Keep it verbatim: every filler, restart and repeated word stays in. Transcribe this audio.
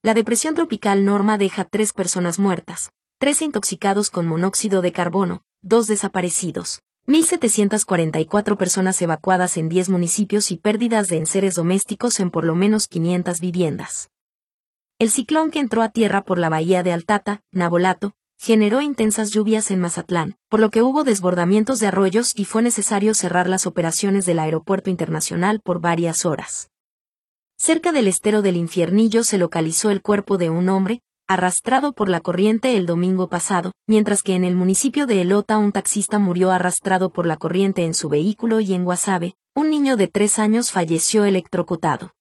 La depresión tropical Norma deja tres personas muertas, tres intoxicados con monóxido de carbono, dos desaparecidos, mil setecientas cuarenta y cuatro personas evacuadas en diez municipios y pérdidas de enseres domésticos en por lo menos quinientas viviendas. El ciclón que entró a tierra por la bahía de Altata, Navolato, generó intensas lluvias en Mazatlán, por lo que hubo desbordamientos de arroyos y fue necesario cerrar las operaciones del aeropuerto internacional por varias horas. Cerca del estero del Infiernillo se localizó el cuerpo de un hombre, arrastrado por la corriente el domingo pasado, mientras que en el municipio de Elota un taxista murió arrastrado por la corriente en su vehículo y en Guasave, un niño de tres años falleció electrocutado.